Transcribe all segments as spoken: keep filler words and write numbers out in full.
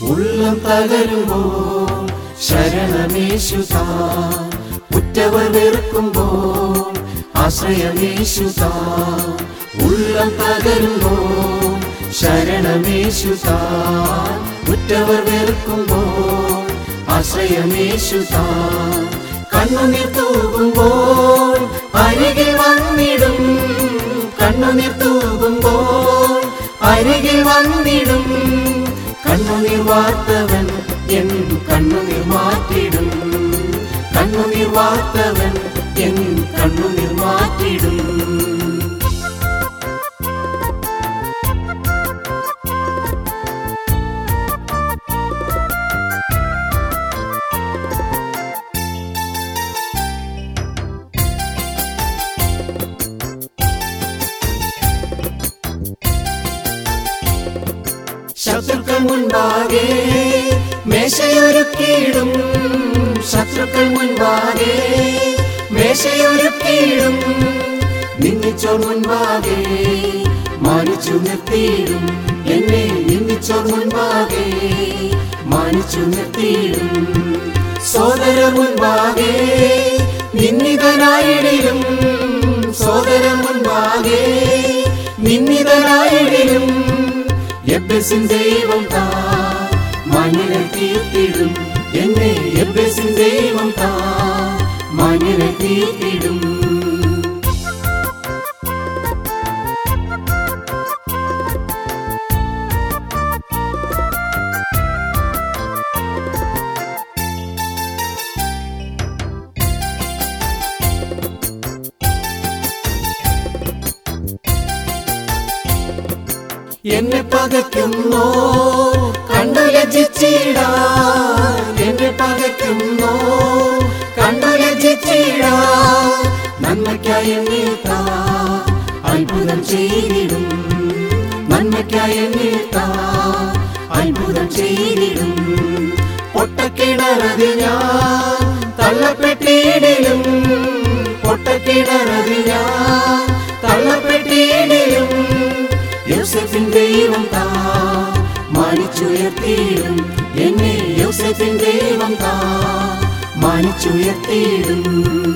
ഉള്ളം തകരുമ്പോൾ ശരണമേശുതാൻ, ഉറ്റവർ വെറുക്കുമ്പോൾ ആശ്രയമേശുതാൻ. ഉള്ളം തകരുമ്പോൾ ശരണമേശുതാൻ, ഉറ്റവർ വെറുക്കുമ്പോൾ ആശ്രയമേശുതാൻ. കണ്ണുനീർ തൂകുമ്പോൾ അരികിൽ വന്നിടും, കണ്ണുനീർ തൂകുമ്പോൾ അരികിൽ വന്നിടും. കണ്ണുനീർ വാർത്തവൻ എൻ കണ്ണുനീർ മാറ്റിടും, കണ്ണുനീർ വാർത്തവൻ എൻ കണ്ണുനീർ മാറ്റിടും. ശത്രുക്കൾ മുൻപാകെ മേശയൊരുക്കിയിടും, ശത്രുക്കൾ മുൻപാകെ മേശയൊരുക്കിയിടും. നിന്ദിച്ചോർ മുൻപാകെ മാനിച്ചു നിർത്തിയിടും, എന്നെ നിന്ദിച്ചോർ മുൻപാകെ മാനിച്ചു നിർത്തിയിടും. സോദര മുൻപാകെ നിന്ദിതനായിടിലും, സോദര മുൻപാകെ നിന്ദിതനായിടിലും. എബ്ബേസിൻ ദൈവം താൻ മാന്യനെ കീർത്തിടും, എന്നെ എബ്ബേസിൻ ദൈവം താൻ മാന്യനെ കീർത്തിടും. എന്നെ പകയ്ക്കുന്നോ കണ്ടു ലജ്ജിച്ചിടാൻ, എന്നെ പകയ്ക്കുന്നോ കണ്ടു ലജ്ജിച്ചിടാൻ. നന്മയ്ക്കായി എന്നിൽ താൻ അത്ഭുതം ചെയ്തിടും, നന്മയ്ക്കായി എന്നിൽ താൻ അത്ഭുതം ചെയ്തിടും. പൊട്ടക്കിണറതി ഞാൻ തള്ളപ്പെട്ടിടിലും, പൊട്ടക്കിണറതി ഞാൻ തള്ളപ്പെട്ടിടിലും. യോസേഫിൻ ദൈവം താൻ മാനിച്ചുയർത്തിയിടും, എന്നെ യോസേഫിൻ ദൈവം താൻ മാനിച്ചുയർത്തിയിടും.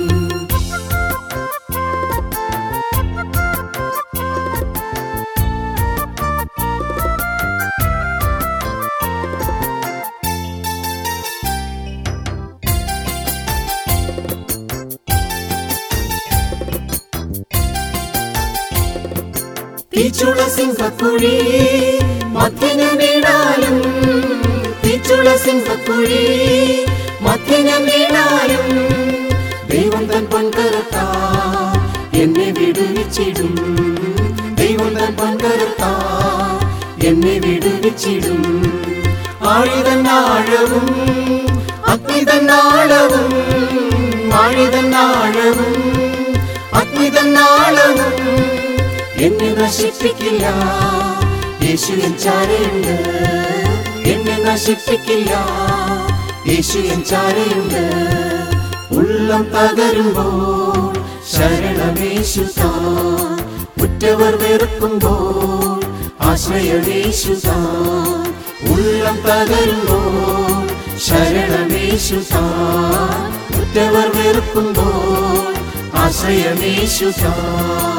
തീച്ചുള സിംഹക്കുഴി മധ്യന വീണാലും, തീച്ചുള സിംഹക്കുഴി മധ്യന വീണാലും. ദൈവം തൻ പൊൻകരത്താൽ എന്നെ വിടുവിച്ചിടും, ദൈവം തൻ പൊൻകരത്താൽ എന്നെ വിടുവിച്ചിടും. ആഴിതൻ ആഴവും അഗ്നിതൻ ആഴവും, ആഴിതൻ ആഴവും അഗ്നിതൻ ആഴവും. എന്നെ നശിപ്പിക്കില്ല യേശു എൻ ചാരയുണ്ട്, എന്നെ നശിപ്പിക്കില്ല യേശു എൻ ചാരയുണ്ട്. ഉള്ളം തകരുമ്പോൾ ശരണമേശുതാൻ, ഉറ്റവർ വെറുക്കുമ്പോൾ ആശ്രയമേശുതാൻ. ഉള്ളം തകരുമ്പോൾ ശരണമേശുതാൻ, ഉറ്റവർ വെറുക്കുമ്പോൾ ആശ്രയമേശുതാൻ.